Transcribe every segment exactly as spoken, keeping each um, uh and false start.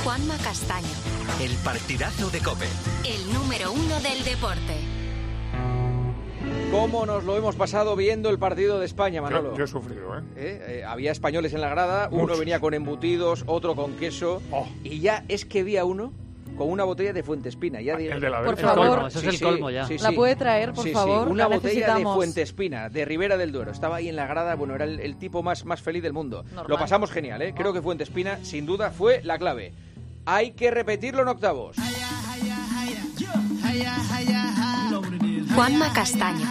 Juanma Castaño. El partidazo de COPE. El número uno del deporte. ¿Cómo nos lo hemos pasado viendo el partido de España, Manolo? Yo, yo he sufrido, ¿eh? ¿Eh? Eh, había españoles en la grada, Muchos. Uno venía con embutidos, otro con queso, Oh. y ya es que vi a uno con una botella de Fuentespina. Ya El de la Por Verge. favor. El colmo, eso es el colmo ya. Sí, ¿La sí. puede traer, por Sí, sí, favor? una La botella de necesitamos. Fuentespina, de Ribera del Duero. Estaba ahí en la grada, bueno, era el, el tipo más, más feliz del mundo. Normal. Lo pasamos genial, ¿eh? Creo que Fuentespina, sin duda, fue la clave. Hay que repetirlo en octavos. Juanma Castaño.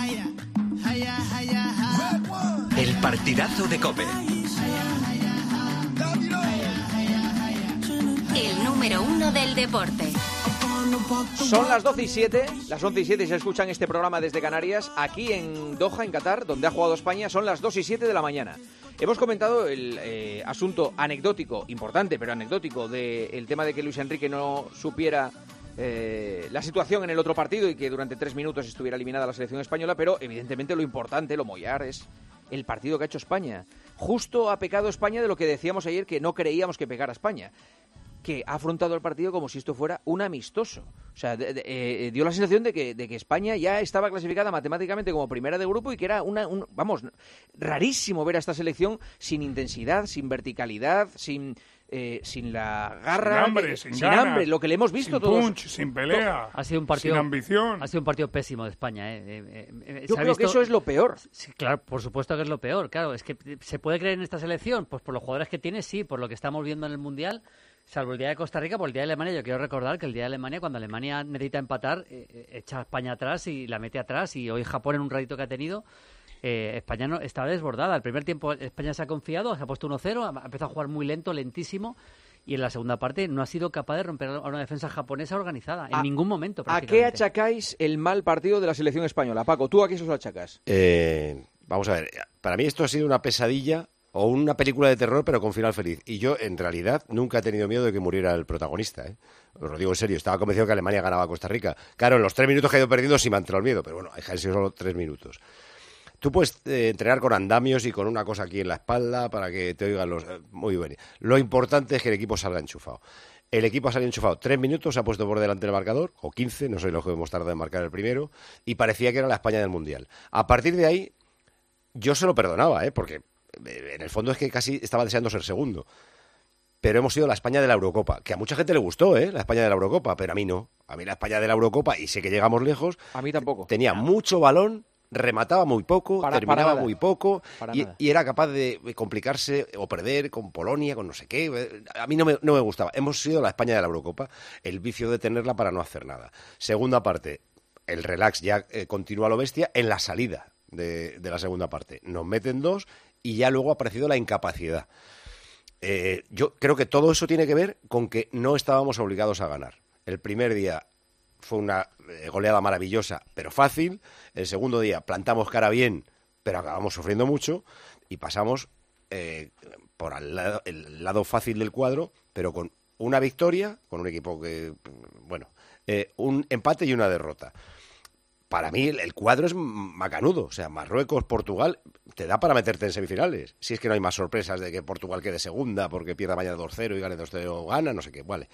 El partidazo de COPE. El número uno del deporte. Son las doce y siete, las once y siete se escuchan este programa desde Canarias. Aquí en Doha, en Qatar, donde ha jugado España, son las dos y siete de la mañana. Hemos comentado el eh, asunto anecdótico, importante, pero anecdótico, del tema de que Luis Enrique no supiera eh, la situación en el otro partido y que durante tres minutos estuviera eliminada la selección española, pero evidentemente lo importante, lo mollar, es el partido que ha hecho España. Justo ha pecado España de lo que decíamos ayer, que no creíamos que pegara España, que ha afrontado el partido como si esto fuera un amistoso. O sea, de, de, eh, dio la sensación de que, de que España ya estaba clasificada matemáticamente como primera de grupo y que era una, un, vamos, rarísimo ver a esta selección sin intensidad, sin verticalidad, sin eh, sin la garra, Sin hambre, que, sin sin ganas, hambre, lo que le hemos visto sin todos. punch, sin pelea, Ha sido un partido, sin ambición. Ha sido un partido pésimo de España. ¿eh? Eh, eh, Yo se ha creo que visto- eso es lo peor. Sí, claro, por supuesto que es lo peor. Claro, es que se puede creer en esta selección, pues por los jugadores que tiene, sí, por lo que estamos viendo en el Mundial, salvo el día de Costa Rica, por el día de Alemania. Yo quiero recordar que el día de Alemania, cuando Alemania necesita empatar, eh, eh, echa a España atrás y la mete atrás. Y hoy Japón, en un ratito que ha tenido, eh, España no, estaba desbordada. El primer tiempo España se ha confiado, se ha puesto uno cero, ha empezado a jugar muy lento, lentísimo. Y en la segunda parte no ha sido capaz de romper a una defensa japonesa organizada, en ¿A- ningún momento. ¿A qué prácticamente. achacáis el mal partido de la selección española? Paco, ¿tú a qué se lo achacas? Eh, vamos a ver, para mí esto ha sido una pesadilla o una película de terror, pero con final feliz. Y yo, en realidad, nunca he tenido miedo de que muriera el protagonista, ¿eh? Os lo digo en serio, estaba convencido que Alemania ganaba a Costa Rica. Claro, en los tres minutos que ha ido perdiendo sí me ha entrado el miedo, pero bueno, han sido solo tres minutos. Tú puedes eh, entrenar con andamios y con una cosa aquí en la espalda para que te oigan los... eh, muy bien. Lo importante es que el equipo salga enchufado. El equipo ha salido enchufado. Tres minutos, se ha puesto por delante del marcador, o quince, no sé lo que hemos tardado en marcar el primero, y parecía que era la España del Mundial. A partir de ahí, yo se lo perdonaba, ¿eh? Porque eh, en el fondo es que casi estaba deseando ser segundo. Pero hemos sido la España de la Eurocopa, que a mucha gente le gustó, ¿eh? La España de la Eurocopa, pero a mí no. A mí la España de la Eurocopa, y sé que llegamos lejos, A mí tampoco. tenía mucho balón, remataba muy poco, Para- para terminaba nada. muy poco Para y, nada. y era capaz de complicarse o perder con Polonia, con no sé qué. A mí no me, no me gustaba. Hemos sido la España de la Eurocopa, el vicio de tenerla para no hacer nada. Segunda parte, el relax ya eh, continúa a lo bestia en la salida de, de la segunda parte. Nos meten dos y ya luego ha aparecido la incapacidad. Eh, yo creo que todo eso tiene que ver con que no estábamos obligados a ganar. El primer día fue una eh, goleada maravillosa, pero fácil. El segundo día plantamos cara bien, pero acabamos sufriendo mucho. Y pasamos eh, por al lado, el lado fácil del cuadro, pero con una victoria, con un equipo que, bueno, eh, un empate y una derrota. Para mí el, el cuadro es macanudo. O sea, Marruecos, Portugal, te da para meterte en semifinales. Si es que no hay más sorpresas de que Portugal quede segunda porque pierda mañana dos cero y gane dos cero, gana, no sé qué, vale.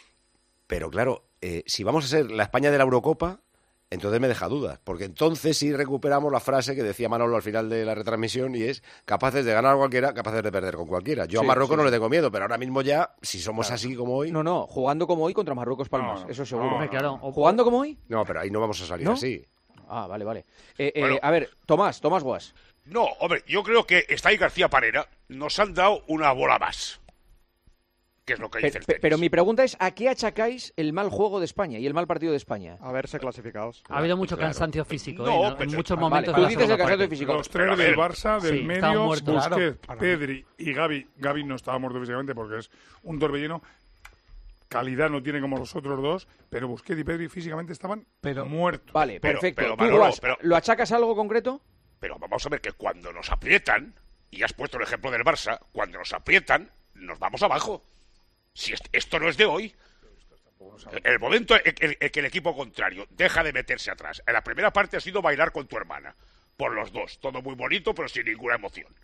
Pero claro, eh, si vamos a ser la España de la Eurocopa, entonces me deja dudas. Porque entonces sí recuperamos la frase que decía Manolo al final de la retransmisión y es capaces de ganar a cualquiera, capaces de perder con cualquiera. Yo Sí, a Marruecos sí, no sí. le tengo miedo, pero ahora mismo ya, si somos así como hoy... No, no, jugando como hoy contra Marruecos Palmas, No, no, eso seguro. no, Hombre, claro, o- ¿Jugando como hoy? No, pero ahí no vamos a salir ¿No? así. Ah, vale, vale. Eh, eh, Bueno. a ver, Tomás, Tomás Guas. No, hombre, yo creo que está ahí García Parera. Nos han dado una bola más. Que es lo que dice Pe- el pe- tenis. pero mi pregunta es, ¿a qué achacáis el mal juego de España y el mal partido de España? Haberse clasificados. Ha habido mucho Claro. cansancio físico No, ¿eh? en- en pero- muchos Ah, momentos. vale, de tú la dices el segunda cansancio parte. físico. Los Pero a tres del ver, Barça, del sí, estaban medio, muertos. Busquets, Claro. Pedri y Gavi. Gavi no estaba muerto físicamente porque es un torbellino. Calidad no tiene como los otros dos, pero Busquets y Pedri físicamente estaban muertos. Vale, Pero- perfecto. pero, ¿Tú, Manolo, Guas, pero- ¿lo achacas a algo concreto? Pero vamos a ver que cuando nos aprietan, y has puesto el ejemplo del Barça, cuando nos aprietan, nos vamos abajo. Si est- esto no es de hoy. El momento en en- en que el equipo contrario deja de meterse atrás. En la primera parte ha sido bailar con tu hermana. Por los dos. Todo muy bonito, pero sin ninguna emoción.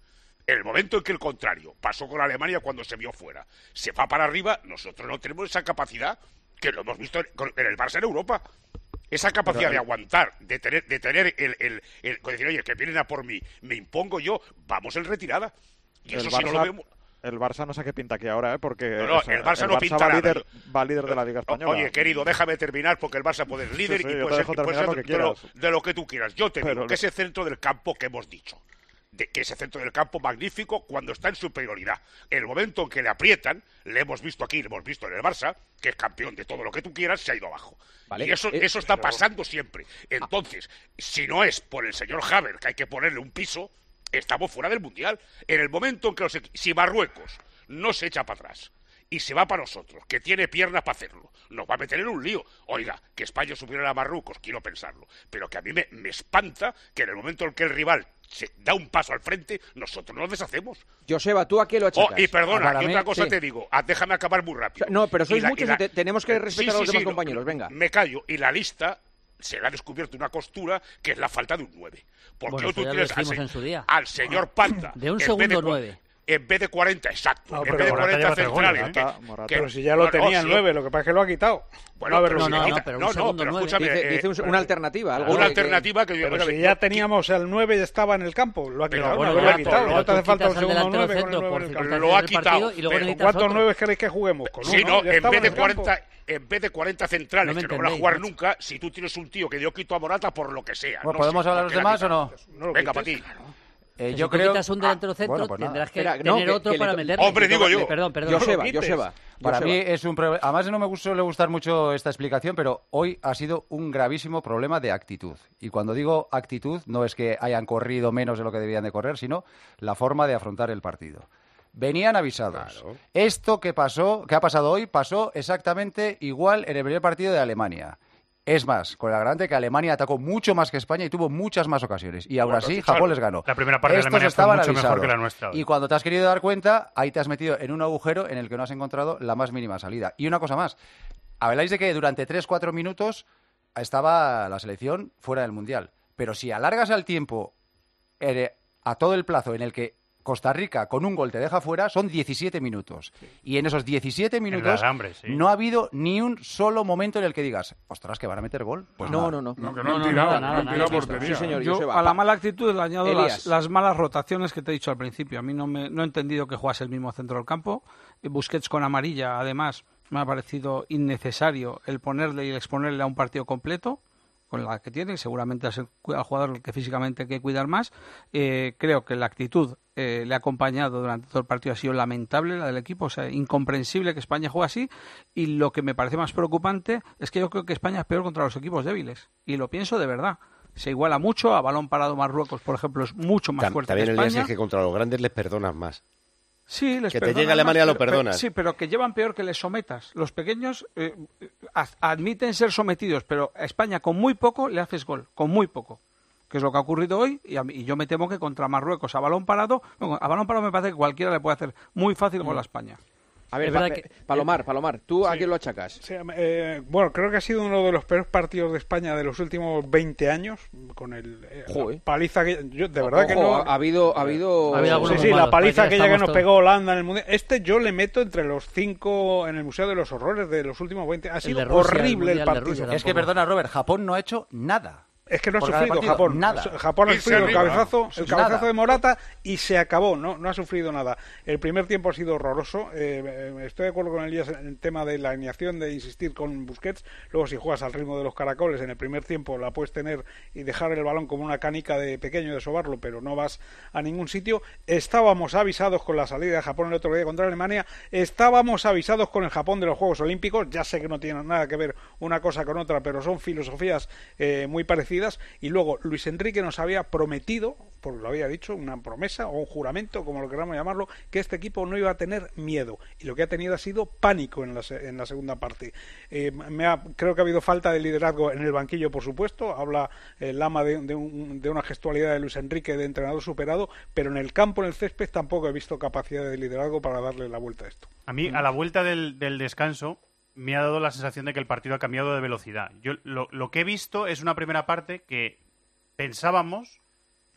En el momento en que el contrario pasó con Alemania cuando se vio fuera, se va para arriba, nosotros no tenemos esa capacidad que lo hemos visto en, en el Barça en Europa. Esa capacidad Pero, de aguantar, de tener, de tener el, el, el, el decir, oye, que vienen a por mí, me impongo yo, vamos en retirada. Y eso Barça, sí no lo vemos. El Barça no sé qué pinta aquí ahora, ¿eh? Porque no, no, o sea, el Barça el no Barça pinta va nada. líder, va líder de la Liga Española. Oye, querido, déjame terminar porque el Barça puede ser líder sí, sí, y yo puede te ser, dejo y puede ser terminar lo que de, lo, quieras. de lo que tú quieras. Yo te Pero digo lo- que ese centro del campo que hemos dicho, de, que ese centro del campo magnífico cuando está en superioridad. El momento en que le aprietan, le hemos visto aquí, le hemos visto en el Barça, que es campeón de todo lo que tú quieras, se ha ido abajo. Vale. Y eso, Eh, eso está pero- pasando siempre. Entonces, si no es por el señor Haber que hay que ponerle un piso, estamos fuera del Mundial. En el momento en que los equi- si Marruecos no se echa para atrás y se va para nosotros, que tiene piernas para hacerlo, nos va a meter en un lío. Oiga, que España supiera a Marruecos, quiero pensarlo, pero que a mí me, me espanta que en el momento en que el rival se da un paso al frente, nosotros nos deshacemos. Joseba, ¿tú a qué lo Oh, achacas? y perdona, Para y mí, otra cosa sí. te digo, ah, déjame acabar muy rápido. O sea, no, pero sois Y la- y muchos y, la- te- tenemos que respetar Sí, a los sí, demás sí, no, compañeros, venga. Me callo, y la lista se le ha descubierto una costura que es la falta de un nueve. Porque Bueno, hoy eso tú ya lo tienes al, dijimos se- en su día. al señor Panta. De un en segundo vez de cua- nueve. En vez de cuarenta, exacto. No, en pero vez de Morata cuarenta lleva tres centrales. goles, que- Morata, Morata. que- Pero si ya lo no, tenía no, el sí. nueve, lo que pasa es que lo ha quitado. Bueno, no haberlo pero no, si no, quita- pero un no, no, segundo pero nueve. escúchame. Dice, eh, dice un- una alternativa. Algo una que- alternativa que yo... Pero bueno, si yo- ya teníamos el nueve, ya estaba en el campo. Lo ha Pero quitado. bueno, no, lo ha ya, quitado. pero No te hace tú falta un quitas al segundo delantero nueve con el centro nueve por en el campo. circunstancias Lo ha del quitado, partido y luego pero necesitas ¿Cuántos otro. nueve queréis que juguemos? Con Sí, uno, no, ya en estaba vez de el campo. cuarenta, en vez de cuarenta centrales No me que no van a entendéis, jugar macho. nunca, si tú tienes un tío que dio quito a Morata por lo que sea. Bueno, no ¿podemos sé, hablar los porque la demás o no? quitas. No lo Venga, para quites. ti. Eh, Si yo tú creo... quitas un delantero centro, bueno, pues nada. tendrás que Espera, no, tener que- otro que para le- meterle. Hombre, digo yo. Perdón, perdón. Joseba, quites. Joseba. Para Joseba. mí es un problema. Además, no me suele gustar mucho esta explicación, pero hoy ha sido un gravísimo problema de actitud. Y cuando digo actitud, no es que hayan corrido menos de lo que debían de correr, sino la forma de afrontar el partido. Venían avisados. Claro. Esto que pasó, que ha pasado hoy, pasó exactamente igual en el primer partido de Alemania. Es más, con el agravante que Alemania atacó mucho más que España y tuvo muchas más ocasiones. Y aún Bueno, así, sí, Japón claro. les ganó. La primera parte de Estos Alemania fue estaban mucho mejor avisados. que la nuestra hoy. Y cuando te has querido dar cuenta, ahí te has metido en un agujero en el que no has encontrado la más mínima salida. Y una cosa más. Habláis de que durante tres cuatro minutos estaba la selección fuera del Mundial. Pero si alargas el tiempo eh, a todo el plazo en el que Costa Rica con un gol te deja fuera, son diecisiete minutos. Y en esos diecisiete minutos alambre, sí. no ha habido ni un solo momento en el que digas, ostras, que van a meter gol. Pues No, nada. no, no. No, que no, No, han no, tirado, nada, no nada, han nada, tirado nada. portería. Sí, señor. Yo Joseba. a la mala actitud le añado Elías. las, las malas rotaciones que te he dicho al principio. A mí no, me, no he entendido que jugase el mismo centro del campo. Busquets con amarilla, además, me ha parecido innecesario el ponerle y el exponerle a un partido completo, con la que tiene, seguramente es el, al jugador que físicamente hay que cuidar más. Eh, creo que la actitud eh, le ha acompañado durante todo el partido, ha sido lamentable la del equipo, o sea, incomprensible que España juegue así, y lo que me parece más preocupante es que yo creo que España es peor contra los equipos débiles, y lo pienso de verdad. Se iguala mucho, a balón parado Marruecos, por ejemplo, es mucho más Tam- fuerte También que el día España. es que contra los grandes les perdonas más. Sí, les Que te perdonan llegue Alemania más, lo pero- perdonas. pero- sí, pero que llevan peor que les sometas. Los pequeños eh, ad- admiten ser sometidos, pero a España con muy poco le haces gol, con muy poco. Que es lo que ha ocurrido hoy, y, a mí- y yo me temo que contra Marruecos a balón parado, no, a balón parado me parece que cualquiera le puede hacer muy fácil gol a España. A ver, Es verdad Pa- que- Palomar, Palomar, ¿tú a Sí. quién lo achacas? Sí, eh, bueno, creo que ha sido uno de los peores partidos de España de los últimos veinte años, con el eh, Joder. la paliza que yo de verdad Ojo, que no. ha, ha habido, ha habido, Ha habido Sí, algunos sí, muy la malos, paliza parece que aquella que estamos nos todos- pegó Holanda en el mundial. Este yo le meto entre los cinco en el Museo de los Horrores de los últimos veinte. Ha sido de Rusia, el horrible el, Mundial de partido. Rusia Es que, tampoco. perdona, Robert, Japón no ha hecho nada. Es que no ha Por cada sufrido partido, Japón. nada. Japón ha Irse sufrido el arriba. cabezazo, el cabezazo Nada. de Morata y se acabó. No, no ha sufrido nada. El primer tiempo ha sido horroroso. Eh, eh, estoy de acuerdo con Elías en el tema de la alineación, de insistir con Busquets. Luego, si juegas al ritmo de los caracoles, en el primer tiempo la puedes tener y dejar el balón como una canica de pequeño de sobarlo, pero no vas a ningún sitio. Estábamos avisados con la salida de Japón el otro día contra Alemania. Estábamos avisados con el Japón de los Juegos Olímpicos. Ya sé que no tienen nada que ver una cosa con otra, pero son filosofías eh, muy parecidas. Y luego Luis Enrique nos había prometido, porque lo había dicho, una promesa o un juramento, como lo queramos llamarlo, que este equipo no iba a tener miedo. Y lo que ha tenido ha sido pánico en la, se- en la segunda parte. Eh, me ha- creo que ha habido falta de liderazgo en el banquillo, por supuesto. Habla el Lama de, de, un- de una gestualidad de Luis Enrique de entrenador superado, pero en el campo, en el césped, tampoco he visto capacidad de liderazgo para darle la vuelta a esto. A mí, a la vuelta del, del descanso, me ha dado la sensación de que el partido ha cambiado de velocidad. Yo lo, lo que he visto es una primera parte que pensábamos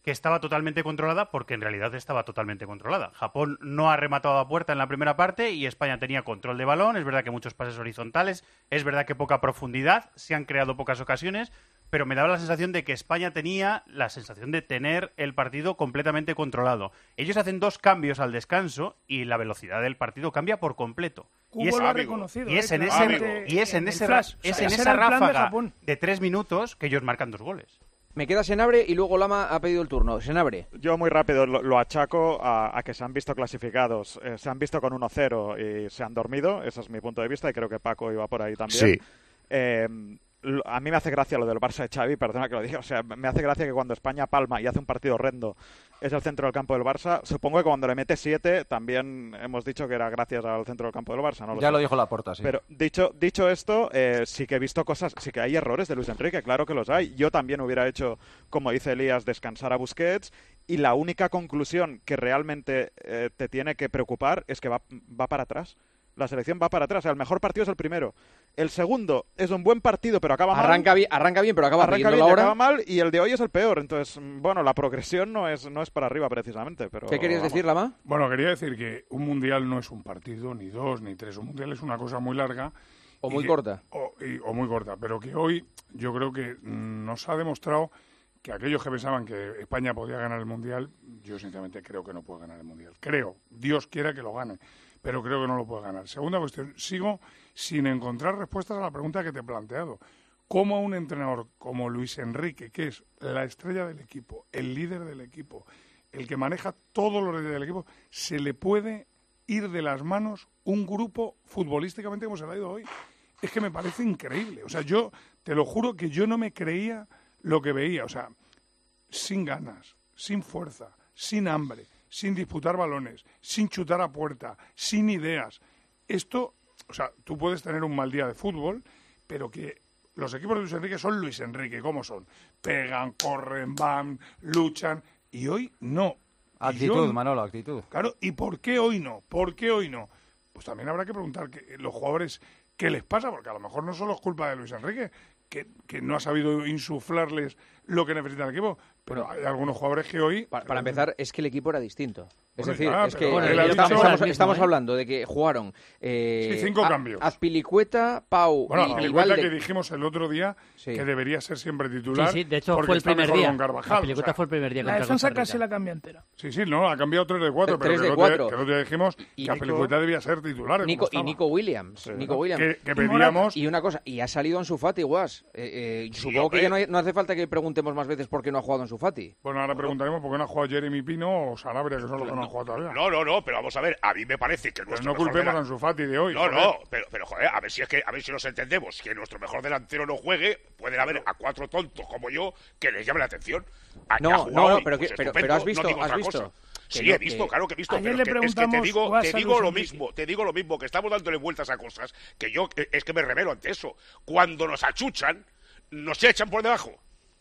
que estaba totalmente controlada, porque en realidad estaba totalmente controlada. Japón no ha rematado a puerta en la primera parte y España tenía control de balón. Es verdad que muchos pases horizontales, es verdad que poca profundidad, se han creado pocas ocasiones, pero me daba la sensación de que España tenía la sensación de tener el partido completamente controlado. Ellos hacen dos cambios al descanso y la velocidad del partido cambia por completo. Cubo y es, lo ha reconocido, y es eh, en que ese, amigo. y es en en ese, el flash. es O sea, en ese esa era el plan de ráfaga Japón. de tres minutos que ellos marcan dos goles. Me queda Senabre y luego Lama ha pedido el turno. Senabre. Yo muy rápido lo, lo achaco a, a que se han visto clasificados, eh, se han visto con uno cero y se han dormido, ese es mi punto de vista y creo que Paco iba por ahí también. Sí. Eh, lo- a mí me hace gracia lo del Barça de Xavi, perdona que lo diga, o sea, me hace gracia que cuando España palma y hace un partido horrendo es el centro del campo del Barça. Supongo que cuando le mete siete también hemos dicho que era gracias al centro del campo del Barça, ¿no? Lo Ya sé. lo dijo Laporta, sí. Pero dicho, dicho esto, eh, sí que he visto cosas, sí que hay errores de Luis Enrique, claro que los hay. Yo también hubiera hecho, como dice Elías, descansar a Busquets y la única conclusión que realmente eh, te tiene que preocupar es que va, va para atrás. La selección va para atrás. O sea, el mejor partido es el primero. El segundo es un buen partido, pero acaba mal. Arranca bien, arranca bien, pero acaba Arranca pidiendo bien la y hora. acaba mal, y el de hoy es el peor. Entonces, mm, bueno, la progresión no es, no es para arriba precisamente. Pero, ¿Qué querías vamos. decir, Lama? Bueno, quería decir que un mundial no es un partido, ni dos, ni tres. Un mundial es una cosa muy larga. O y muy que- corta. O, y- o muy corta. Pero que hoy yo creo que mm, nos ha demostrado que aquellos que pensaban que España podía ganar el mundial, yo sinceramente creo que no puede ganar el mundial. Creo, Dios quiera que lo gane, pero creo que no lo puede ganar. Segunda cuestión, sigo sin encontrar respuestas a la pregunta que te he planteado. ¿Cómo un entrenador como Luis Enrique, que es la estrella del equipo, el líder del equipo, el que maneja todos los detalles del equipo, se le puede ir de las manos un grupo futbolísticamente como se le ha ido hoy? Es que me parece increíble. O sea, yo te lo juro que yo no me creía lo que veía. O sea, sin ganas, sin fuerza, sin hambre, sin disputar balones, sin chutar a puerta, sin ideas. Esto, o sea, tú puedes tener un mal día de fútbol, pero que los equipos de Luis Enrique son Luis Enrique. ¿Cómo son? Pegan, corren, van, luchan. Y hoy no. Y Actitud, yo- Manolo, actitud. Claro, ¿y por qué hoy no? ¿Por qué hoy no? Pues también habrá que preguntar que los jugadores qué les pasa, porque a lo mejor no solo es culpa de Luis Enrique, que, que no ha sabido insuflarles lo que necesita el equipo, pero hay algunos jugadores que hoy... Para, para empezar, es que el equipo era distinto. Es Bueno, decir, ya, es que pero bueno, él ha estamos, dicho- estamos- mismo, estamos ¿eh? hablando de que jugaron eh, Sí, cinco a- cambios. Azpilicueta, Pau Bueno, y, y Azpilicueta Valde. que dijimos el otro día Sí. que debería ser siempre titular. Sí, sí, de hecho porque fue el está primer mejor día. con Carvajal, Azpilicueta o sea. fue el primer día La contra defensa Costa casi Rica. la cambia entera. Sí, sí, no, ha cambiado tres de cuatro, pero Tres que de el otro día- cuatro. que el otro día dijimos Y que Azpilicueta debía ser titular. Nico, como y Nico Williams. Sí, Nico ¿no? Williams. Que- que pedíamos- Y una cosa, y ha salido Ansu Fati, Guas. Eh, eh, supongo hombre. que ya no, hay- no hace falta que preguntemos más veces por qué no ha jugado Ansu Fati. Bueno, ahora preguntaremos por qué no ha jugado Jeremy Pino o Sanabria, que son los que no han jugado todavía. No, no, no, pero vamos a ver, a mí me parece que Pero nuestro no mejor culpemos a delan- Ansu Fati de hoy. No, joder. no, pero, pero joder, a ver si es que a ver si nos entendemos, que nuestro mejor delantero no juegue, pueden haber a cuatro tontos como yo que les llame la atención. A que No, ha jugado no, no, hoy, pero pues que- pero- estupendo, pero has visto- no digo has otra visto cosa. que Sí, no- he visto, que- claro que he visto, Ayer pero le que- es que te preguntamos, digo, ¿vas te a digo Luis lo Enrique? mismo, te digo lo mismo, que estamos dándole vueltas a cosas, que yo eh, es que me revelo ante eso. Cuando nos achuchan, nos echan por debajo.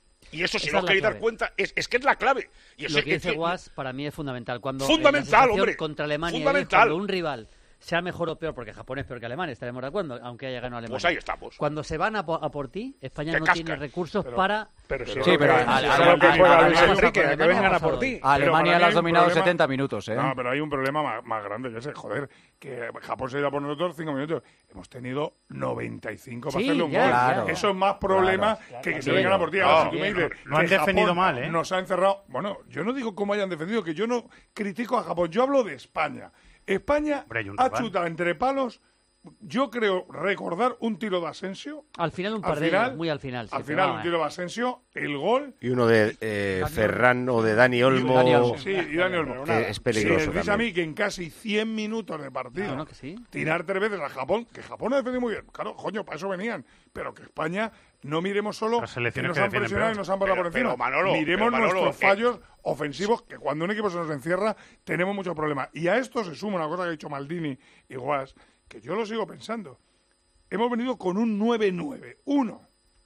Y eso, si Esa no es os la queréis dar clave. cuenta, es, es que es la clave. Y eso Lo que es dice que- Guas para mí es fundamental. Cuando en la Fundamental, sensación hombre. contra Alemania, Fundamental. cuando un rival sea mejor o peor, porque Japón es peor que Alemania, estaremos de acuerdo, aunque haya ganado Alemania. Pues ahí estamos. Cuando se van a, po- a por ti, España Te no cascan. tiene recursos Pero- para... Pero sí, Sí, pero a- a- a- a- a- a- lo que a- juega a- Luis a- Enrique, a- que a- vengan a a- por a- ti. A Alemania Pero para la mí has hay un dominado problema- setenta minutos, ¿eh? No, pero hay un problema más, más grande, que ese, joder, que Japón se iba a poner otros cinco minutos. Hemos tenido noventa y cinco para Sí, hacerle un ya, gol. claro. Eso es más problema Claro, que que se claro. vengan a por ti. No, Ahora, si tú me no, dices lo han que defendido Japón mal, ¿eh? nos ha encerrado... Bueno, yo no digo cómo hayan defendido, que yo no critico a Japón. Yo hablo de España. España Hombre, hay un ha rival. chutado entre palos. Yo creo recordar un tiro de Asensio. Al final un Al par de final, ellos, muy al final. sí, al pero final va, un eh. tiro de Asensio, el gol... Y uno de eh, Ferran o de Dani Olmo, Dani Olmo. Sí, y Dani Olmo. que es Si peligroso me decís a también. mí que en casi cien minutos de partido No, no, que sí. tirar tres veces a Japón, que Japón ha defendido muy bien, claro, coño, para eso venían, pero que España no miremos solo Las que selecciones nos que han defienden presionado peor. y nos han pasado Pero- por encima. pero, Manolo, miremos pero, Manolo, nuestros eh, fallos ofensivos, que cuando un equipo se nos encierra tenemos muchos problemas. Y a esto se suma una cosa que ha dicho Maldini y Guas, que yo lo sigo pensando. Hemos venido con un nueve nueve uno.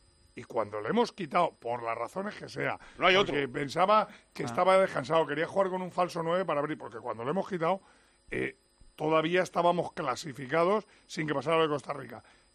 Y cuando le hemos quitado, por las razones que sea, No hay porque otro. pensaba Ah. que estaba descansado, quería jugar con un falso nueve para abrir, porque cuando le hemos quitado, eh, todavía estábamos clasificados sin que pasara lo de Costa Rica.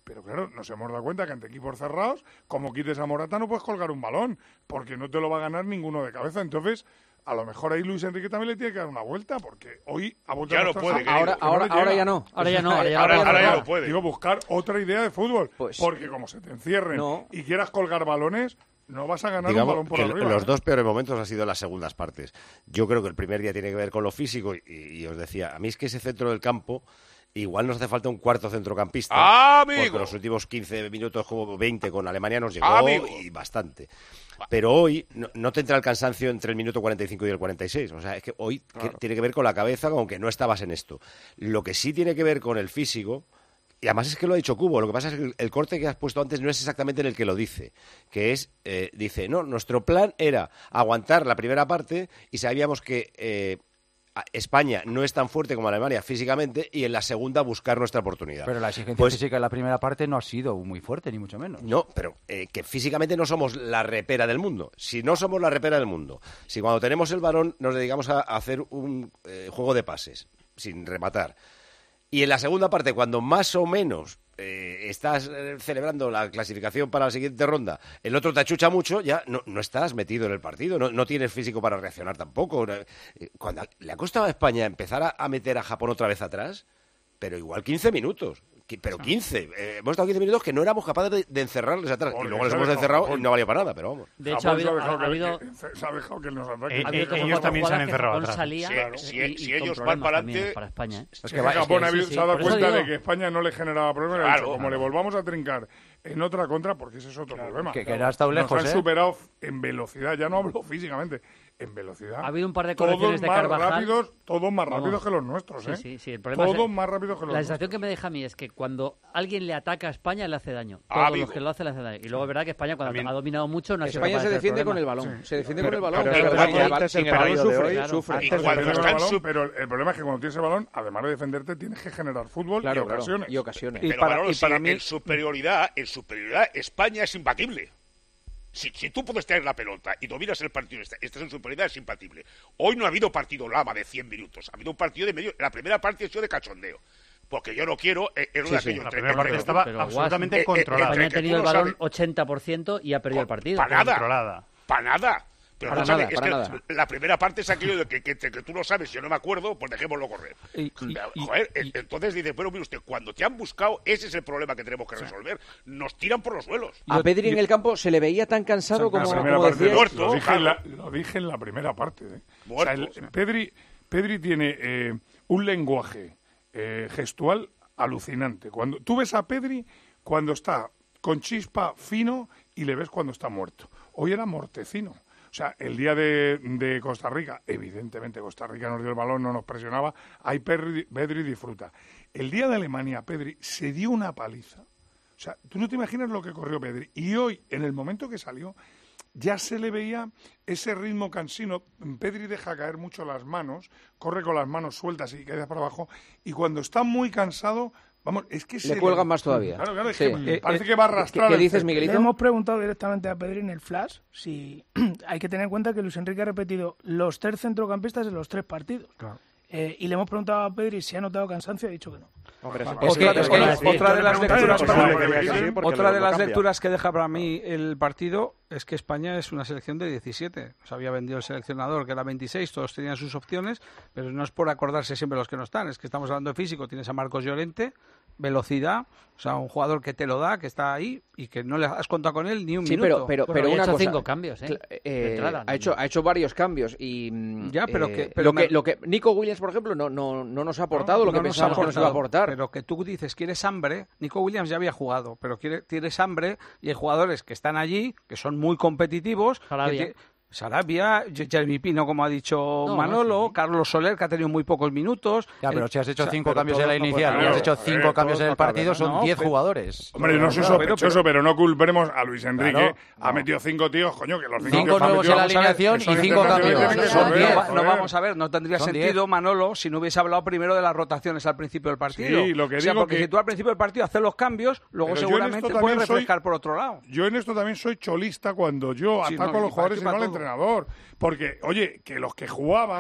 Pero claro, nos hemos dado cuenta que ante equipos cerrados, como quites a Morata, no puedes colgar un balón, porque no te lo va a ganar ninguno de cabeza. Entonces, a lo mejor ahí Luis Enrique también le tiene que dar una vuelta, porque hoy ha vuelto ya a no puede, que ahora, que no ahora, le ahora llega. ya no. Ahora ya no, ahora ya, Ahora, ahora ya ahora no. ya no puede. Digo, buscar otra idea de fútbol, Pues- porque como se te encierren No. y quieras colgar balones, no vas a ganar Digamos un balón por que arriba. los ¿eh? dos peores momentos han sido las segundas partes. Yo creo que el primer día tiene que ver con lo físico y, y os decía, a mí es que ese centro del campo igual nos hace falta un cuarto centrocampista. ¡Ah, amigo! Porque los últimos quince minutos, como veinte con Alemania nos llegó ¡Ah, amigo! y bastante. Pero hoy no, no te entra el cansancio entre el minuto cuarenta y cinco y el cuarenta y seis. O sea, es que hoy que- tiene que ver con la cabeza, aunque no estabas en esto. Lo que sí tiene que ver con el físico, y además es que lo ha dicho Cubo, lo que pasa es que el, el corte que has puesto antes no es exactamente en el que lo dice, que es, eh, dice, no, nuestro plan era aguantar la primera parte y sabíamos que eh, a- España no es tan fuerte como Alemania físicamente y en la segunda buscar nuestra oportunidad. Pero la exigencia Pues- física en la primera parte no ha sido muy fuerte, ni mucho menos. No, pero eh, que físicamente no somos la repera del mundo. Si no somos la repera del mundo, si cuando tenemos el balón nos dedicamos a, a hacer un eh, juego de pases, sin rematar, y en la segunda parte, cuando más o menos eh, estás eh, celebrando la clasificación para la siguiente ronda, el otro te achucha mucho, ya no, no estás metido en el partido, no, no tienes físico para reaccionar tampoco. Eh, Cuando le ha costado a España empezar a, a meter a Japón otra vez atrás, pero igual quince minutos. Qui- Pero quince. Eh, hemos estado quince minutos que no éramos capaces de, de encerrarles atrás. Porque y luego les se ha hemos dejado encerrado Japón. y no valía para nada, pero vamos. De hecho, ha Japón se habido... ha dejado ha que- habido- que- se ha dejado que nos ataque. Eh, ha habido eh, otras ellos también se han jugadas que encerrado Japón atrás. salía, Si- eh, si- y- si y con ellos van problemas para también adelante- para España, ¿eh? Es Es que que va- Japón es ha que- habido- sí, se ha dado por eso cuenta digo- de que España no le generaba problemas. y ha Claro. dicho, como le volvamos a trincar en otra contra, porque ese es otro problema. Que- que no ha estado Nos lejos, han ¿eh? superado en velocidad, ya no hablo físicamente, en velocidad. Ha habido un par de todos correcciones de más Carvajal. rápidos, todos más Vamos. rápidos que los nuestros, Sí, ¿eh? sí, sí, el problema es- todos más rápidos que los La nuestros. sensación que me deja a mí es que cuando alguien le ataca a España le hace daño. Ah, Todos amigo. los que lo hacen le hacen daño. Y luego es verdad que España cuando También- ha dominado mucho no ha sido España capaz se de defiende hacer con el problemas. balón. Se defiende Pero- con el balón. pero Pero es en verdad el- que antes en el el balón partido de sufre, hoy- Claro. sufre. Y Antes cuando de tener el está en balón, su- pero el problema es que cuando tienes el balón, además de defenderte, tienes que generar fútbol Claro, y claro, ocasiones. y ocasiones. Y Pero para- Manolo, y si para mí- en superioridad, en superioridad, España es imbatible. Si, si tú puedes tener la pelota y dominas el partido, estás estás en superioridad, es imbatible. Hoy no ha habido partido lama de cien minutos, ha habido un partido de medio. La primera parte ha sido de cachondeo. Porque yo no quiero. eh, es lo de Sí, sí. aquello La entre- primera parte entre- estaba pero, absolutamente Guas, eh, eh, controlada. entre- España ha que tenido tú el no balón sabes- ochenta por ciento y ha perdido el partido. Para nada. Controlada. Para nada. Pero Para escúchame, nada, es para que nada. la primera parte es aquello de que, que, que tú no sabes, yo no me acuerdo, pues dejémoslo correr. Y- y- y- Joder, y- entonces dice, bueno, mire usted, cuando te han buscado, ese es el problema que tenemos que resolver. Nos tiran por los suelos. A Yo- Pedri en yo- el campo se le veía tan cansado La como, primera como parte, decías. muerto, lo, dije en la, claro. lo dije en la primera parte. ¿eh? Muerto, O sea, el- o sea. Pedri, Pedri tiene eh, un lenguaje eh, gestual alucinante. Cuando tú ves a Pedri cuando está con chispa fino y le ves cuando está muerto. Hoy era mortecino. O sea, el día de, de Costa Rica, evidentemente Costa Rica nos dio el balón, no nos presionaba. Ahí Pedri, Pedri disfruta. El día de Alemania, Pedri se dio una paliza. O sea, tú no te imaginas lo que corrió Pedri. Y hoy, en el momento que salió, ya se le veía ese ritmo cansino. Pedri deja caer mucho las manos, corre con las manos sueltas y cae para abajo. Y cuando está muy cansado, vamos, es que se Le cuelgan más todavía. Claro, claro, es Sí. que Eh, parece eh, que va a ¿Qué, arrastrar. qué el dices, césped. Miguelito? Le hemos preguntado directamente a Pedri en el flash si hay que tener en cuenta que Luis Enrique ha repetido los tres centrocampistas en los tres partidos. Eh, y le hemos preguntado a Pedri si ha notado cansancio y ha dicho que no. Hombre, es Es imposible. que- es que Bueno, sí, otra yo de le las pregunto si lecturas es para- posible que diga que sí, porque Otra lo- de lo las cambia. lecturas que deja para mí el partido es que España es una selección de diecisiete. Nos había vendido el seleccionador que era veintiséis, todos tenían sus opciones, pero no es por acordarse siempre los que no están, es que estamos hablando de físico. Tienes a Marcos Llorente, velocidad, o sea, un jugador que te lo da, que está ahí y que no le has contado con él ni un Sí, minuto. pero, pero, Bueno, pero y ha una hecho cosa. cinco cambios, ¿eh? Cla- De eh, entrada, ha, hecho, ha hecho varios cambios y mm, Ya, pero eh, que- pero lo, me- que, lo que Nico Williams, por ejemplo, no, no, no nos ha aportado lo que No nos pensábamos ha que nos iba a aportado, aportar. Pero que tú dices, quieres hambre. Nico Williams ya había jugado, pero quiere, tienes hambre y hay jugadores que están allí, que son muy competitivos. que Sarabia. ti- Sarabia, J- Jeremy Pino, como ha dicho No, Manolo, sí. Carlos Soler, que ha tenido muy pocos minutos. Ya, pero El- si has hecho o sea, cinco pero cambios en todos la no inicial y pueden- has hecho Claro, cinco eh, cambios en el todos no partido, caben, son ¿no? diez Pero- jugadores. Hombre, no soy Claro, pero- sospechoso, pero, no culpemos a Luis Enrique. Claro. Ha metido cinco tíos, coño, que los cinco, Cinco tíos que ha nuevos metido- en la vamos a ver, alineación que son y cinco internacionales, cambios. tienen que Son correr, diez. no, joder. no vamos a ver, no tendría Son sentido, diez. Manolo, si no hubiese hablado primero de las rotaciones al principio del partido. Sí, lo que o sea, digo porque que- si tú al principio del partido haces los cambios, luego Pero yo en seguramente esto puedes también soy- refrescar por otro lado. Yo en esto también soy cholista cuando yo Sí, ataco no, a y los para jugadores ti, y no para al todo. entrenador. Porque, oye, que los que jugaban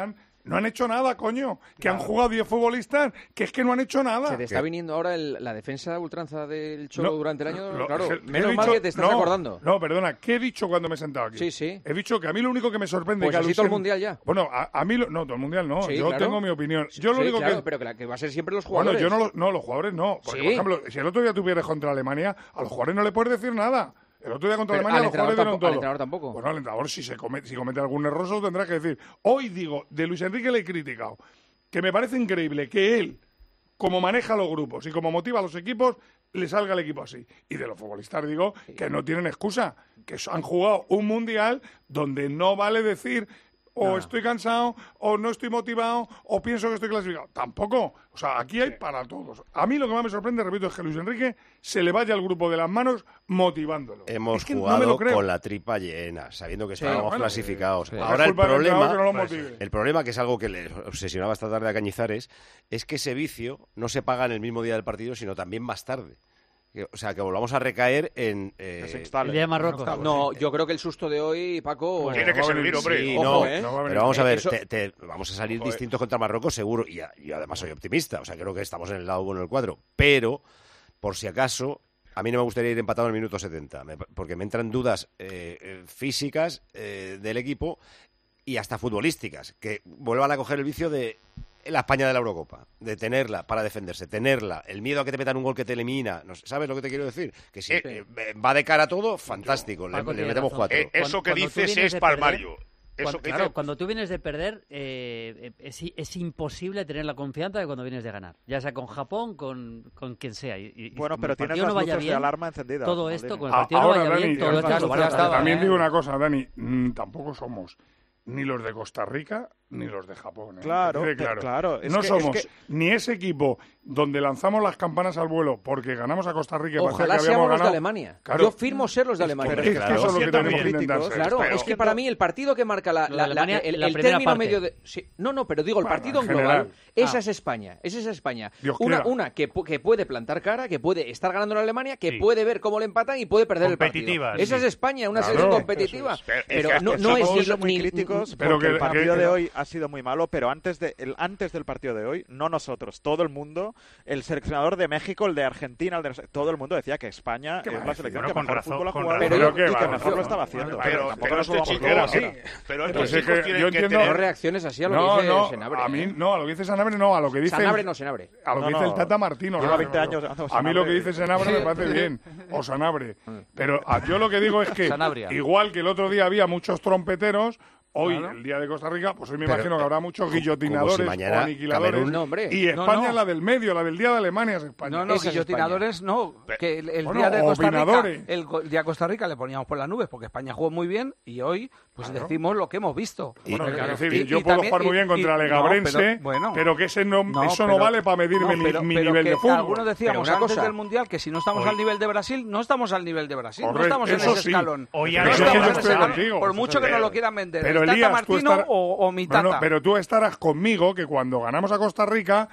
No han hecho nada, coño. Que han jugado diez futbolistas, que es que no han hecho nada. Se te está viniendo ahora el, la defensa ultranza del Cholo No, durante el año. lo- claro, es- menos he mal dicho- que te estás no, acordando. No, perdona, ¿qué he dicho cuando me he sentado aquí? Sí, sí. He dicho que a mí lo único que me sorprende... Pues que a así Luis todo el En- mundial ya. Bueno, a, a mí... lo- no, todo el mundial no. Sí, Yo claro. tengo mi opinión. Yo lo Sí, único claro, que... pero que, la- que va a ser siempre los Bueno, jugadores. yo no, lo- no, los jugadores no. Porque, Sí. por ejemplo, si el otro día tú pierdes contra Alemania, a los jugadores no le puedes decir nada. El otro día contra Pero Alemania al los entrenador jugadores dieron tampoco- todo. al entrenador tampoco. Bueno, al entrenador si, se comete, si comete algún error se lo tendrá que decir. Hoy digo, de Luis Enrique le he criticado, que me parece increíble que él, como maneja los grupos y como motiva a los equipos, le salga el equipo así. Y de los futbolistas digo que no tienen excusa, que han jugado un mundial donde no vale decir o No. estoy cansado, o no estoy motivado, o pienso que estoy clasificado. Tampoco. O sea, aquí hay para todos. A mí lo que más me sorprende, repito, es que Luis Enrique se le vaya al grupo de las manos motivándolo. Hemos Es que no me jugado lo creo. con la tripa llena, sabiendo que Sí, estábamos bueno, clasificados. sí. Ahora Es el culpa del entrenador problema, que no lo motive. el problema que es algo que le obsesionaba esta tarde a Cañizares, es que ese vicio no se paga en el mismo día del partido, sino también más tarde. Que- O sea, que volvamos a recaer en... eh, Que se instale. El día de Marruecos. No, yo creo que el susto de hoy, Paco... Bueno, tiene que va a servir, venir, hombre. Sí, Ojo, no, ¿eh? no va a venir. pero vamos a Eh, ver, eso- te- te- vamos a salir Joder. distintos contra Marruecos, seguro, y, a- yo además soy optimista, o sea, creo que estamos en el lado bueno del cuadro, pero, por si acaso, a mí no me gustaría ir empatado en el minuto setenta, me- porque me entran dudas eh, eh, físicas eh, del equipo y hasta futbolísticas, que vuelvan a coger el vicio de la España de la Eurocopa, de tenerla para defenderse, tenerla, el miedo a que te metan un gol que te elimina, no sé, ¿sabes lo que te quiero decir? Que si Eh, eh, va de cara todo, fantástico, le, Paco le tiene metemos razón. cuatro. Eh, eso que Cuando tú dices vienes es de palmario. perder, Eso Cuando, que claro, dices- cuando tú vienes de perder, eh, es, es imposible tener la confianza de cuando vienes de ganar. Ya sea con Japón, con, con quien sea. Y, y Bueno, como pero el tienes partido las no vaya luces de bien, alarma encendidas. todo Maldini. esto, con el A- partido no ahora, vaya Dani, bien, todo ya esto está, se ya va a está. tratar, También ¿eh? digo una cosa, Dani, mm, tampoco somos ni los de Costa Rica ni los de Japón. ¿eh? Claro, Que quede pe- claro, es no que- somos es que- ni ese equipo donde lanzamos las campanas al vuelo porque ganamos a Costa Rica y parecía Ojalá que habíamos seamos los de ganado. Alemania. Claro. Yo firmo ser los de Alemania. Es que Claro, eso es lo que siendo tenemos que críticos, intentar ser. Claro, Pero- es que para mí el partido que marca la, Lo de la- la- Alemania, el, la el primera término parte. medio de... sí, no, no, pero digo, el Bueno, partido en global, general. esa Ah. es España, esa es España. Dios Una, quiera. una que, pu- que puede plantar cara, que puede estar ganando en Alemania, que Sí. puede ver cómo le empatan y puede perder el partido. Competitiva, Esa sí. es España, una Claro, selección eso competitiva. es. Pero es Pero que no, hasta no es Somos ni, lo- muy ni- críticos Pero porque que- el partido que- de hoy ha sido muy malo, pero antes de el, antes del partido de hoy, no nosotros, todo el mundo, el seleccionador de México, el de Argentina, el de no sé- todo el mundo decía que España ¿Qué es va a la decir? selección Bueno, que con mejor razón, fútbol ha con jugado razón. y Pero que yo- mejor yo- lo estaba haciendo. Pero, tampoco pero nos este vamos chico, fuera sí, ahora. pero Pues estos es chicos que tienen yo que entiendo- No tener... reacciones así a lo No, que dice no, Senabre. a mí ¿eh? no, a lo que dice Senabre no, a lo que dice Sanabre no, Senabre. a lo que No, dice no. el Tata Martino. Lleva no, veinte no, años no. dando A mí lo que Sanabria. dice Senabre me parece bien, o Sanabre. Pero a- yo lo que digo es que, Sanabria. igual que el otro día había muchos trompeteros, hoy, Claro. el día de Costa Rica, pues hoy me Pero, imagino que habrá muchos como guillotinadores si mañana o aniquiladores. Camerún- No, hombre. Y No, España no. es la del medio, la del día de Alemania es España. No, no, Esa es guillotinadores no. Que el, el Bueno, día de Costa Rica, opinadores. el, go- el día de Costa Rica le poníamos por las nubes porque España jugó muy bien y hoy pues Claro. decimos lo que hemos visto. Bueno, Porque, es claro, decir, y- yo y puedo también- jugar muy y- bien contra y- Legabrense, no, pero, bueno. pero que ese no, No, eso no pero- vale para medirme no, mi- pero- mi, pero nivel que de fútbol. Algunos decíamos Pero una antes cosa. del Mundial que si no estamos Hoy- al nivel de Brasil, no estamos al nivel de Brasil. Correcto, no estamos en eso ese sí. escalón. Hoy No han- Pero si es que estamos yo en ese estoy escalón, contigo. por mucho que Pero- no lo quieran vender. Pero el Tata Elías, tú Martino estarás- o, o mi Bueno, Tata. pero tú estarás conmigo que cuando ganamos a Costa Rica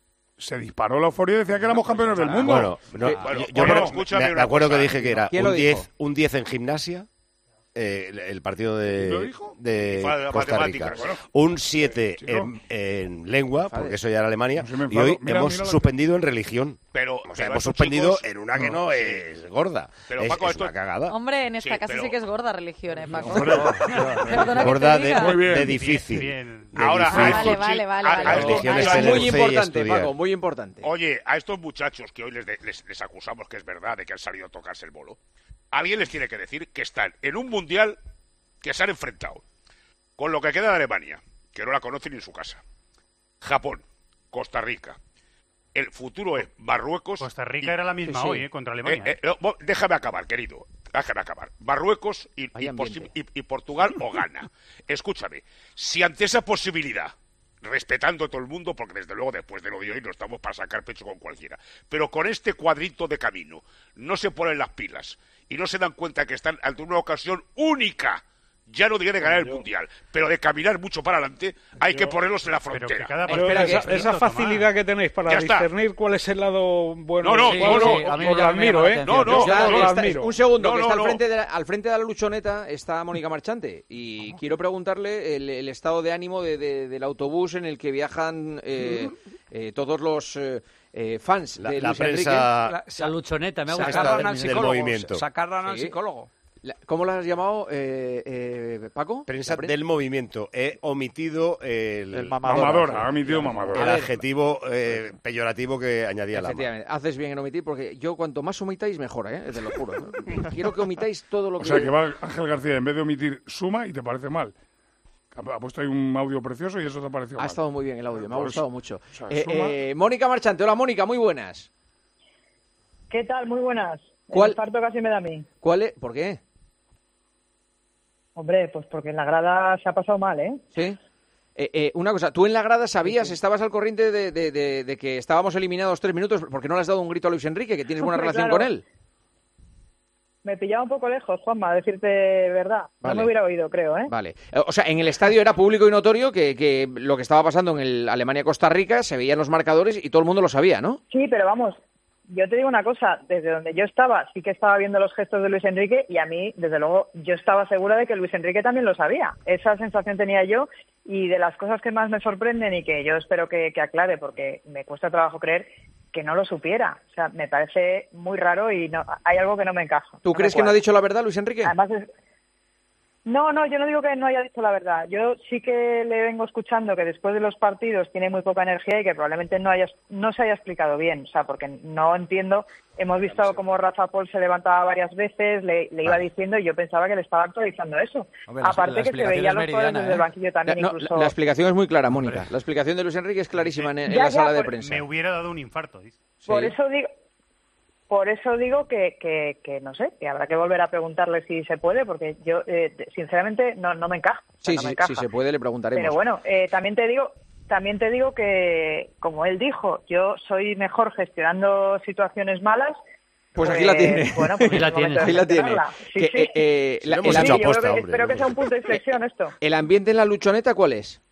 se disparó la euforia y decía que éramos campeones del mundo. Bueno, no, Eh, yo- bueno, yo bueno, me- escúchame me, me una acuerdo cosa. que dije que era ¿Quién lo un dijo? diez, un diez en gimnasia, eh, el, el partido ¿Quién lo de, dijo? de Y para Costa matemáticas. Rica. Bueno, Un siete chico. en, en lengua, Vale. porque eso ya era Alemania, No se me y enfado. hoy Mira, hemos mira la- suspendido en religión. Pero, O sea, pero hemos estos suspendido chicos- en una que no es gorda. Pero, es, Paco, es esto- una cagada. Hombre, en esta Sí, casa pero- sí que es gorda religión, ¿eh, Paco? Hombre, Perdona que Gorda te de, diga. Muy bien. de difícil. Bien. De Ahora, difícil. a Vale, estos vale, chi- vale, a- vale. a La estos- religión a es estos- tener Muy fe y importante, estudiar. Paco, muy importante. Oye, a estos muchachos que hoy les, de- les, les acusamos que es verdad de que han salido a tocarse el bolo, alguien les tiene que decir que están en un mundial que se han enfrentado con lo que queda de Alemania, que no la conocen ni en su casa, Japón, Costa Rica. El futuro es Marruecos. Costa Rica y- era la misma sí, sí. hoy, ¿eh? Contra Alemania. Eh, eh, no, vos- déjame acabar, querido. Déjame acabar. Marruecos y, y, Hay posi- ambiente. y- y Portugal o Ghana. Escúchame, si ante esa posibilidad, respetando a todo el mundo, porque desde luego después de lo de hoy no estamos para sacar pecho con cualquiera, pero con este cuadrito de camino no se ponen las pilas y no se dan cuenta que están ante una ocasión única ya no diré de ganar el Mundial, pero de caminar mucho para adelante, hay que ponerlos en la frontera. Pero esa, esa facilidad que tenéis para discernir cuál es el lado bueno. No, no, sí, no, no, sí, os lo admiro, ¿eh? No, no, Ya, os lo está- admiro. un segundo, No, que no, está no. al, frente de la, al frente de la luchoneta está Mónica Marchante y quiero preguntarle el, el estado de ánimo de, de- del autobús en el que viajan eh, eh, todos los eh, eh, fans La- de la Luis prensa- Enrique. La luchoneta, me ha gustado. Sacarla Sacarla al del psicólogo. movimiento. Sacarla al Sí. psicólogo. La- ¿Cómo la has llamado, eh, eh, Paco? Prensa La pren- del movimiento. He omitido el, El mamadora. Mamadora, ha emitido mamadora. el A ver. adjetivo eh, peyorativo que añadía Lama. Efectivamente, haces bien en omitir porque yo cuanto más omitáis mejor, ¿eh? Te lo juro. ¿eh? Quiero que omitáis todo lo O que... sea, que va Ángel García, en vez de omitir, suma y te parece mal. Ha ha puesto ahí un audio precioso y eso te ha parecido Ha mal. estado muy bien el audio, me ha Pues, gustado mucho. o sea, Eh, suma- eh, Mónica Marchante, hola Mónica, muy buenas. ¿Qué tal? Muy buenas. ¿Cuál- El infarto casi me da a mí. ¿Cuál es? ¿Por qué? Hombre, pues porque en la grada se ha pasado mal, ¿eh? Sí. Eh, eh, una cosa, tú en la grada sabías, estabas al corriente de, de- de- de que estábamos eliminados tres minutos porque no le has dado un grito a Luis Enrique, que tienes buena Hombre, relación claro. con él. Me pillaba un poco lejos, Juanma, a decirte verdad. Vale. No me hubiera oído, creo, ¿eh? Vale. Eh, O sea, en el estadio era público y notorio que, que lo que estaba pasando en el Alemania-Costa Rica se veían los marcadores y todo el mundo lo sabía, ¿no? Sí, pero vamos, yo te digo una cosa, desde donde yo estaba, sí que estaba viendo los gestos de Luis Enrique y a mí, desde luego, yo estaba segura de que Luis Enrique también lo sabía. Esa sensación tenía yo y de las cosas que más me sorprenden y que yo espero que, que aclare, porque me cuesta trabajo creer que no lo supiera. O sea, me parece muy raro y no, hay algo que no me encaja. ¿Tú me crees que no ha cuadra. dicho la verdad Luis Enrique? Además, es- no, no, yo no digo que no haya dicho la verdad. Yo sí que le vengo escuchando que después de los partidos tiene muy poca energía y que probablemente no haya, no se haya explicado bien. O sea, porque no entiendo. Hemos visto cómo Rafa Pol se levantaba varias veces, le, le iba diciendo y yo pensaba que le estaba actualizando eso. Hombre, la- Aparte la que se explicación veía es los jugadores meridiana, desde ¿eh? el banquillo también No, incluso. la, la explicación es muy clara, Mónica. La explicación de Luis Enrique es clarísima en, en Ya, la ya, sala de por- prensa. Me hubiera dado un infarto, dice. Por eso digo, por eso digo que, que, que no sé, que habrá que volver a preguntarle si se puede, porque yo eh, sinceramente no, no me encaja. O sea, Sí, no me sí, encaja. si se puede le preguntaremos. Pero bueno, eh, también te digo, también te digo que, como él dijo, yo soy mejor gestionando situaciones malas. Pues aquí la tiene. Bueno, pues Ahí la es momento tiene. de Ahí la tiene. gestionarla. Sí, Que, sí. eh, eh, la- hemos el, Sí, hecho yo creo aposta, que- hombre. espero que sea un punto de inflexión esto. el ambiente en la luchoneta, ¿cuál es?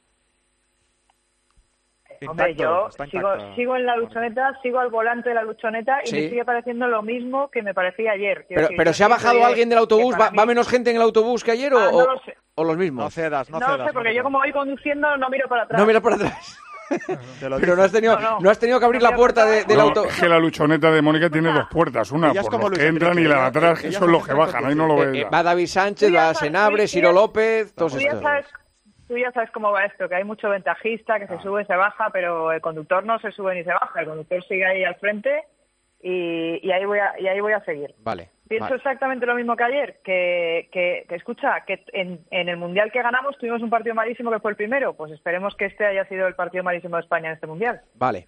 Hombre, Intacto, yo está sigo, intacto. sigo en la luchoneta, sigo al volante de la luchoneta y Sí. me sigue pareciendo lo mismo que me parecía ayer. Quiero Pero, decir, pero yo ¿se ha siempre bajado diré alguien del que autobús? para ¿Va, mí- va menos gente en el autobús que ayer o, Ah, no o- lo sé. o los mismos? No cedas, no, No, cedas. sé, porque no yo cedas. como voy conduciendo no miro para atrás. No mira para atrás. Te lo Pero digo. no has tenido, No, no. no has tenido que abrir No la mira puerta para de- atrás. del No, auto. es que la luchoneta de Mónica tiene dos puertas. Una Ella es por como los Luis que entran y Enrique, la de ella- atrás, que ella son los se que mete bajan. con Ahí no lo Eh, ves. eh, ya. va David Sánchez, Tú ya va sabes, Senabre, tú Ciro ya- López, todos Tú ya estos. sabes, tú ya sabes cómo va esto, que hay mucho ventajista, que se sube, se baja, pero el conductor no se sube ni se baja. El conductor sigue ahí al frente y, y ahí voy a, y ahí voy a seguir. Vale. Pienso vale. exactamente lo mismo que ayer, que, que, que escucha, que en, en el Mundial que ganamos tuvimos un partido malísimo que fue el primero, pues esperemos que este haya sido el partido malísimo de España en este Mundial. Vale.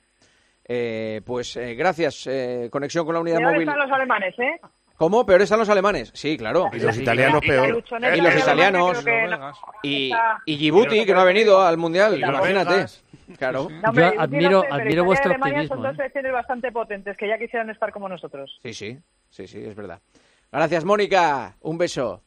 Eh, pues eh, gracias. eh, conexión con la unidad Peor móvil. están los alemanes, ¿eh? ¿Cómo? Peor están los alemanes. Sí, claro. Y los Sí, italianos y la peor. luchoneta Y los de italianos. Alemania creo que no- Y, está- y Djibouti, que no ha venido al Mundial. Y las Imagínate. belgas. Claro. No, hombre, Yo Djibouti admiro- no sé, pero admiro Italia y vuestro Alemania optimismo, son dos ¿eh? selecciones bastante potentes que ya quisieran estar como nosotros. Sí, sí. Sí, sí, es verdad. Gracias, Mónica. Un beso.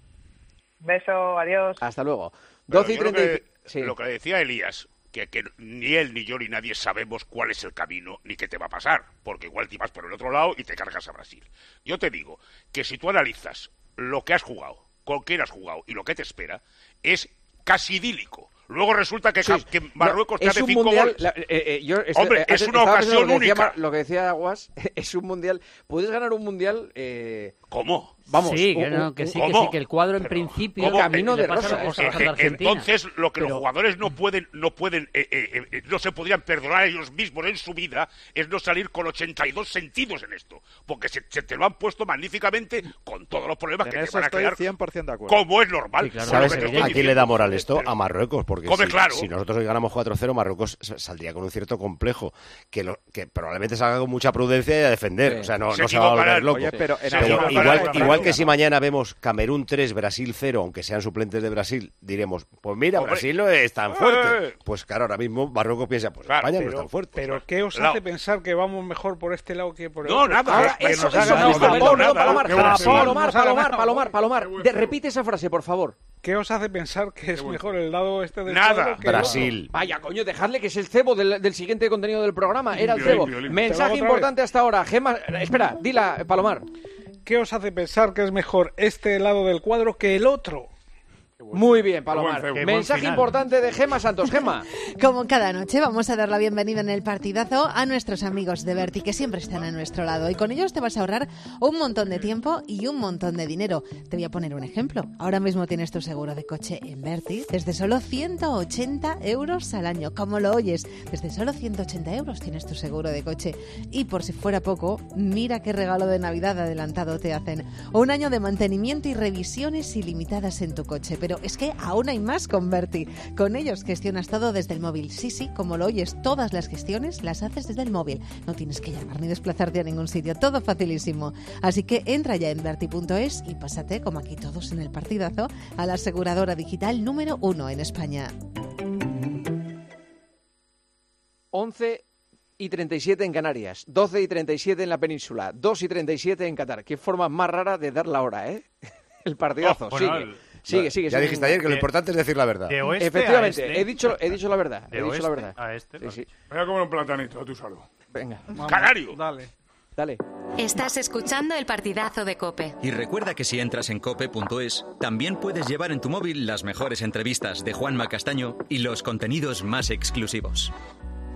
Beso, adiós. Hasta luego. Pero doce y yo lo treinta y que- sí. Lo que decía Elías, que, que ni él, ni yo, ni nadie sabemos cuál es el camino, ni qué te va a pasar, porque igual te vas por el otro lado y te cargas a Brasil. Yo te digo que si tú analizas lo que has jugado, con quién has jugado y lo que te espera, es casi idílico. Luego resulta que, Sí, que Marruecos te es hace un cinco mundial, goles. la- eh, eh, yo estoy- Hombre, eh, es estaba una pensando ocasión lo que decía única. Mar- lo que decía Aguas, es un mundial. Puedes ganar un mundial. Eh, ¿Cómo? Vamos. Sí, un- que, no, un- que sí, ¿Cómo? que sí, que el cuadro en Pero, principio... ¿cómo? Camino le de pasa rosas. lo que Eh, pasa eh, a Argentina. entonces lo que Pero- los jugadores no pueden no pueden eh, eh, eh, no se podrían perdonar ellos mismos en su vida es no salir con ochenta y dos sentidos en esto, porque se, se te lo han puesto magníficamente con todos los problemas En que te eso van a estoy crear, cien por ciento de acuerdo. como es normal. Sí, claro. Por lo ¿Sabes que te Pero estoy a quién diciendo. le da moral esto? Pero- A Marruecos, porque Hombre, si, claro. si nosotros hoy ganamos cuatro cero, Marruecos s- saldría con un cierto complejo, que, lo, que probablemente salga con mucha prudencia y a defender. Sí. O sea, no, Se no se va a volver equivocarán. loco. Oye, pero en Sí, Pero alguna sí, igual, parte- igual que si mañana vemos Camerún tres, Brasil cero, aunque sean suplentes de Brasil, diremos, pues mira, Hombre. Brasil no es tan Eh. fuerte. Pues claro, ahora mismo Marruecos piensa, pues Claro, España no es Pero, tan fuerte. pero ¿qué os Lado. hace pensar que vamos mejor por este lado que por el No, otro? nada. Ahora, Que eso, nos eso hagan me no gusta. saber Palomar, nada. Palomar, Qué buena Palomar, señal. Palomar, Palomar, Palomar, Palomar. De- repite esa frase, por favor. ¿Qué os hace pensar que es mejor el lado este del Nada. cuadro que el Brasil. otro? Vaya, coño, dejadle que es el cebo del, del siguiente contenido del programa. Era el Violín, cebo. violín. Mensaje ¿Te lo hago otra importante hasta ahora. Gema, espera, dila, Palomar. ¿Qué os hace pensar que es mejor este lado del cuadro que el otro? Muy bien, Palomar. Qué buen cebo. Mensaje Qué buen final. importante de Gema Santos. Gema. Como cada noche vamos a dar la bienvenida en el partidazo a nuestros amigos de Berti, que siempre están a nuestro lado, y con ellos te vas a ahorrar un montón de tiempo y un montón de dinero. Te voy a poner un ejemplo. Ahora mismo tienes tu seguro de coche en Berti desde solo ciento ochenta euros al año. Como lo oyes, desde solo ciento ochenta euros tienes tu seguro de coche. Y por si fuera poco, mira qué regalo de Navidad adelantado te hacen. Un año de mantenimiento y revisiones ilimitadas en tu coche. Pero es que aún hay más con Berti. Con ellos gestionas todo desde el móvil. Sí, sí, como lo oyes, todas las gestiones las haces desde el móvil. No tienes que llamar ni desplazarte a ningún sitio. Todo facilísimo. Así que entra ya en berti punto es y pásate, como aquí todos en el partidazo, a la aseguradora digital número uno en España. once y treinta y siete en Canarias, doce y treinta y siete en la península, dos y treinta y siete en Qatar. Qué forma más rara de dar la hora, ¿eh? El partidazo. Oh, bueno, sigue. el- Sigue, sigue. Ya sigue. dijiste ayer que lo importante es decir la verdad. De oeste Efectivamente, a este. he dicho, he dicho la verdad. De he dicho oeste la verdad. a este, Sí, vale. sí. Voy a comer un platanito a tu salud. Venga, Vamos, Canario. Dale. dale. Estás escuchando el partidazo de COPE. Y recuerda que si entras en cope punto es, también puedes llevar en tu móvil las mejores entrevistas de Juanma Castaño y los contenidos más exclusivos.